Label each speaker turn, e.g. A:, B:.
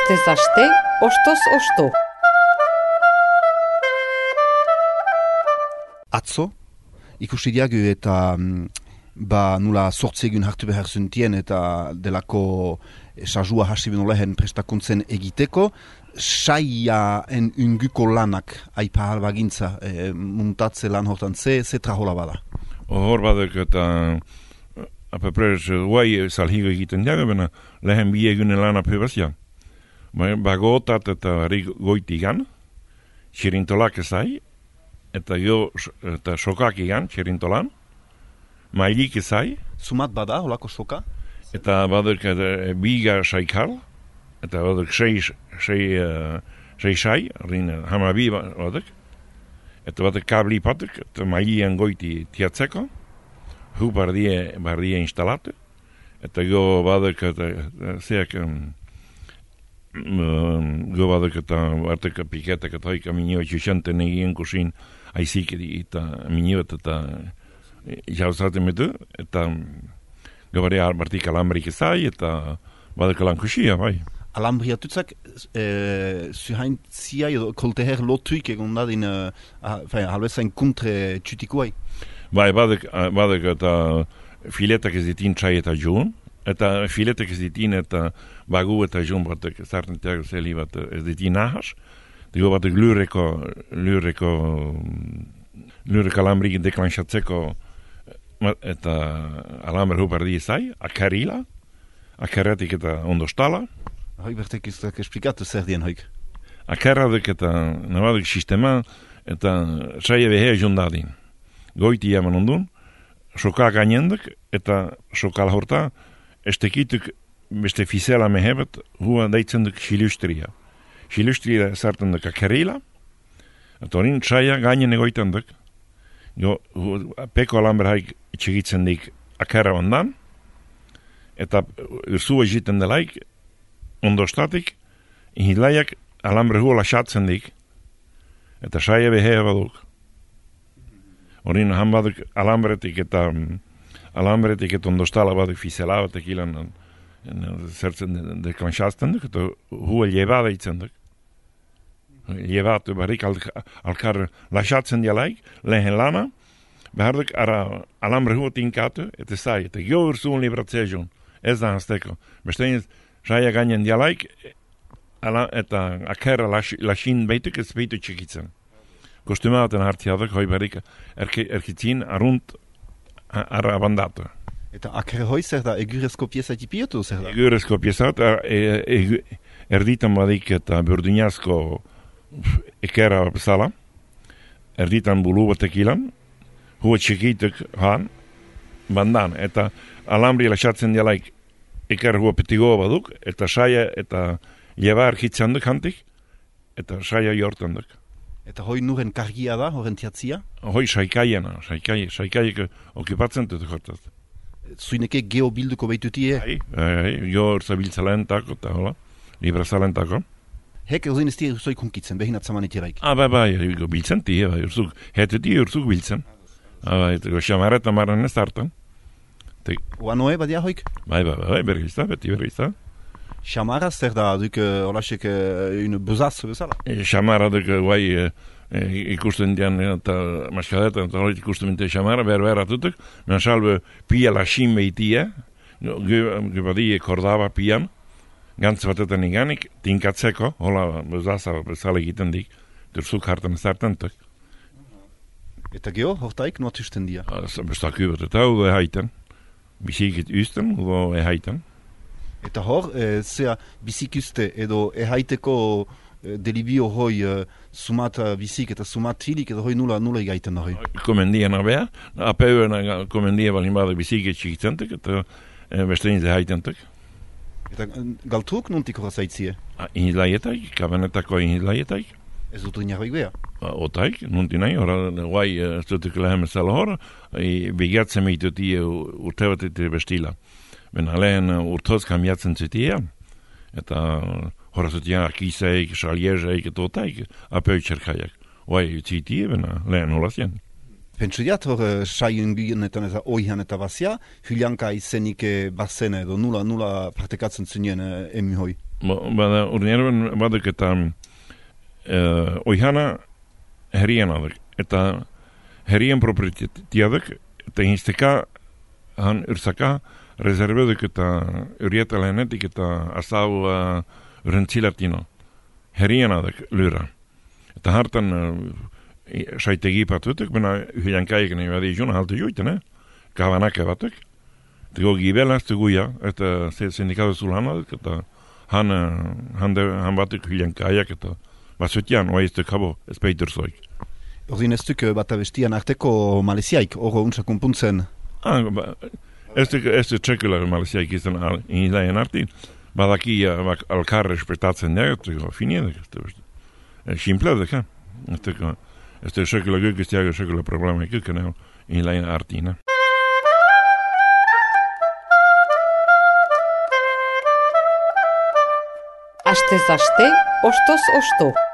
A: Astez aste, ostoz osto.
B: Atzo, ikusi diagu eta nula 8 egun hartu behar zuntien eta delako sajua hasi beno lehen prestakuntzen egiteko, saiaen unguko lanak aipa halbagintza muntatze lan hortan, ze trahola bada?
C: Hor badek eta apaprez guai salhigo egiten diagabena lehen bi egunen lan apebazia. Bagotat eta goiti gan, xerintolak ezai, eta sokak egan, xerintolan, mailik ezai.
B: Sumat bada, holako soka?
C: Eta badek biga saikal, eta badek sei sai, hamabi badek, eta badek kabli patek, eta mailian goiti tiatzeko, hu bardie instalate, eta go badek zeak gobadek eta arteka piketak eta hoika minio txuxanten egien kusin aizik eta minioet eta jauzaten metu eta gobare albartik alambrik ezai eta badek alan kusia, bai.
B: Alambriatutzak zuhaintzia edo kolteher lotuik egon dadin halbezain kuntre txutikuai?
C: Bai, badek eta filetak ez ditin txai eta joan, eta filetak ez ditin eta bagu eta joan batek zartenteago zeli bat ez ditin nahas. Digo batek lurreko alambrik deklanshatzeko eta alambre hupardi ezai, akarratik eta ondostala.
B: Hoi bertek izak esplikatu zer dien hoik?
C: Akarratik eta nabadek sistema eta saia behea joan dadin. Goiti jaman ondun, soka gainendek eta sokal horta estekituk beste fizela mehebet hua deitzenduk xilustria. Xilustria sartenduk akarila, eta horin saia gainen egoitenduk. Peko alambre haik txigitzendik akarra ondan, eta ursua jiten delaik ondostatik, inhilaiak alambre hua lasatzendik, eta saia behea baduk. Horin han baduk alambretik eta ondostala baduk fizela batek ilan zertzen deklanshatzenduk, eta hua llevada itzenduk. Llevatu barrik alkar lasatzen dialaik, lehen lana, beharduk ara alambre hua tinkatu, eta zai, eta jo ursuun libratzezion, ez da hasteko. Bestein saia gainen dialaik, eta akarra lasin beituk ez beitu txikitzen. Kostumaten hartiadak, hoi barrik erkitzin arunt ara abandatu.
B: Eta akarra hoi zer da, egurezko pieza tipiotu zer da?
C: Egurezko pieza, erditan badik eta burdinazko ekera bezala, erditan bulu batek ilan, hua txikituk han, bandan, eta alambri lasatzen dialaik ekera hua petigoa baduk, eta saia eta lleva erkitzen duk hantik, eta saia jortan duk.
B: Eta hoi nuren kargia da, horren tiatzia?
C: Hoi saikaiena, saikaiek okupatzen dut jortaz.
B: Zuineke geobilduko behitutie?
C: Jo urzabiltzalentako, eta hola, librazalentako.
B: Hek erzin ez dira urzoi kunkitzen, behin atzaman itiraik?
C: Bai, biltzen tie, urzuk, hetetie urzuk biltzen. Eta xamareta maran ez hartan.
B: Oanoe badia hoik?
C: Bai, bergizta, beti bergizta.
B: Xamara zer da, duk holasek buzaz bezala?
C: Xamara duk guai ikusten dian eta maskadeta eta hori ikusten binte xamara, berber atutuk, men salve pia lasin behitia, gubadie kordaba pian, gantz batetan iganik, tinkatzeko, hola buzaza bezala egiten dik, durzuk hartan ez hartantuk.
B: Eta geho, hortaik nuat usten dia?
C: Bestak ubert eta hau ehaiten, bisikit usten, hau ehaiten.
B: Eta hor, zea bizikuste edo ehaiteko delibio hoi sumat bizik eta sumat hilik edo hoi nula egaiten da hoi?
C: Komendia nabea, apeuen komendia balin bada biziket txikitzentek eta bestein ehaitentek.
B: Eta galtruk nuntik horrazaitzie?
C: Inhilaietak, kabenetako inhilaietak.
B: Ez dut rinarroik beha?
C: Otaik, nunti nahi, guai zutuk lehen bezala hor, bigatzen meitutie urtebatetik bestila. Bena lehen urtoz kamiatzen zutia, eta horrezutia akiseik, saliezeik eta otaik, apeu txerkaiak. Guai zutie, bena lehen holazien.
B: Pentsu diat, hor, saien gienetan eta oihan eta bazia, Julianka izenik bazen edo nula praktikatzen zinen emi hoi.
C: Bada, urnearen baduk eta oihana herrien aduk. Eta herrien proprietiaduk, eta insteka han ursaka rezerveduk eta urieta lehenetik eta azau rentzilatino. Herrien aduk lyra. Eta hartan saitegi patutuk, bena Juliankaik badi juna haltu juiten, kavanake batuk. Tego gibelaz, teguia, eta sindikatu zulhan aduk, eta han batuk Juliankaiak, eta basutian, oaizte kabo, ez peiterzoik.
B: Ordin ez duk bat abestian arteko maleziaik, horro untsa kumpuntzen?
C: Ez duk txekula maleziaik izan inilaien arti, badaki alkar respetatzen dira, finiedek, simpledek, ez duk txekula guk ez diago txekula problema ikuken inilaien arti,
A: Astez aste, ostoz osto.